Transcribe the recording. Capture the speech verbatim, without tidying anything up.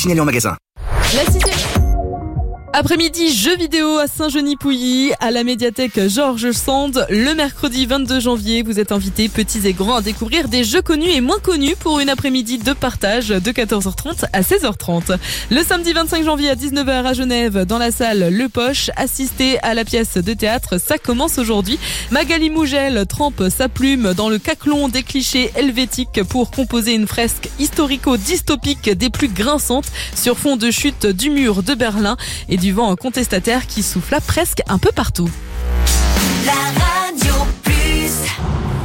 signalé en magasin. La sixième... Après-midi, jeux vidéo à Saint-Genis-Pouilly, à la médiathèque Georges Sand. Le mercredi vingt-deux janvier, vous êtes invités, petits et grands, à découvrir des jeux connus et moins connus pour une après-midi de partage de quatorze heures trente à seize heures trente. Le samedi vingt-cinq janvier à dix-neuf heures à Genève, dans la salle Le Poche, assistez à la pièce de théâtre. Ça commence aujourd'hui. Magali Mougel trempe sa plume dans le caclon des clichés helvétiques pour composer une fresque historico-dystopique des plus grinçantes sur fond de chute du mur de Berlin et du vent contestataire qui souffla presque un peu partout. La